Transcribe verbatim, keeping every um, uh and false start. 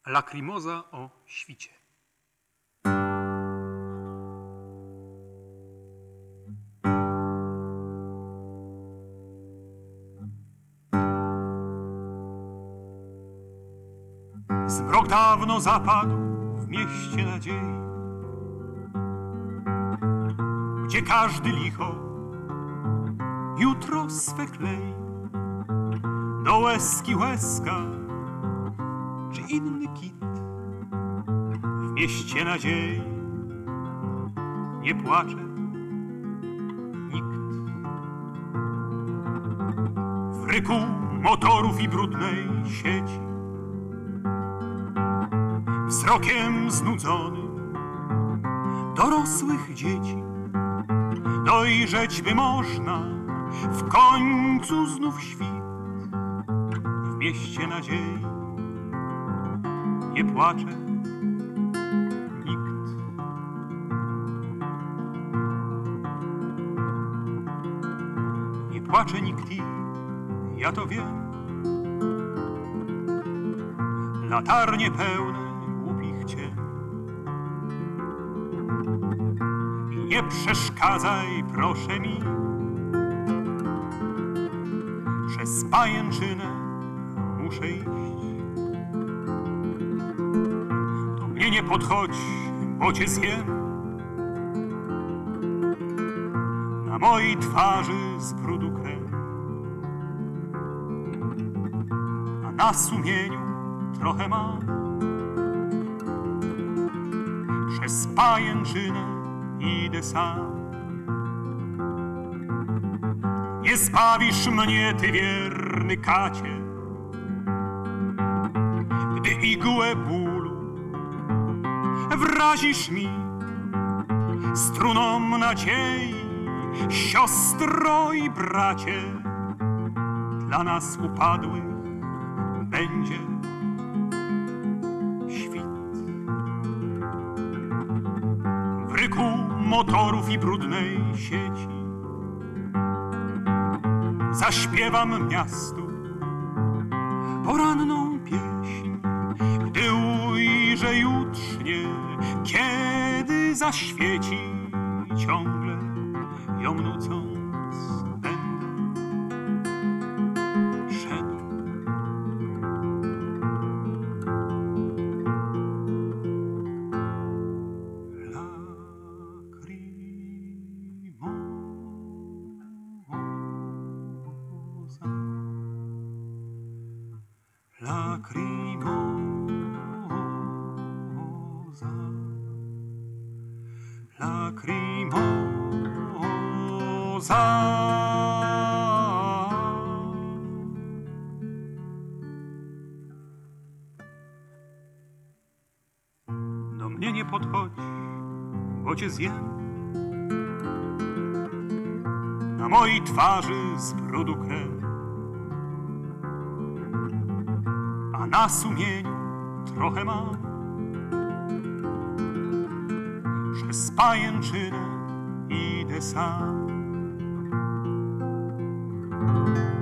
Lakrimoza o świcie. Zmrok dawno zapadł w mieście nadziei, gdzie każdy licho jutro swe klei. Do łezki łezka czy inny kit, w mieście nadziei nie płacze nikt. W ryku motorów i brudnej sieci, wzrokiem znudzonym dorosłych dzieci, dojrzeć by można w końcu znów świt. W mieście nadziei nie płacze nikt. Nie płacze nikt i ja to wiem. Latarnie pełne głupich ciem. I nie przeszkadzaj, proszę mi, przez pajęczynę muszę iść. Do mnie nie podchodź, bo cię zjem. Na mojej twarzy z brudu krew, a na sumieniu trochę mam. Przez pajęczynę idę sam. Nie zbawisz mnie, ty wierny kacie, gdy igłę bólu wrazisz mi struną nadziei. Siostro i bracie, dla nas upadłych będzie świt. W ryku motorów i brudnej sieci zaśpiewam miastu poranną pieśń, gdy ujrzę jutrznie, kiedy zaświeci, ciągle ją nucąc będę szedł. Lacrimosa, lacrimosa, do mnie nie podchodź, bo cię zjem. Na mojej twarzy z brudu krew, a na sumieniu trochę mam. Przez pajęczynę idę sam.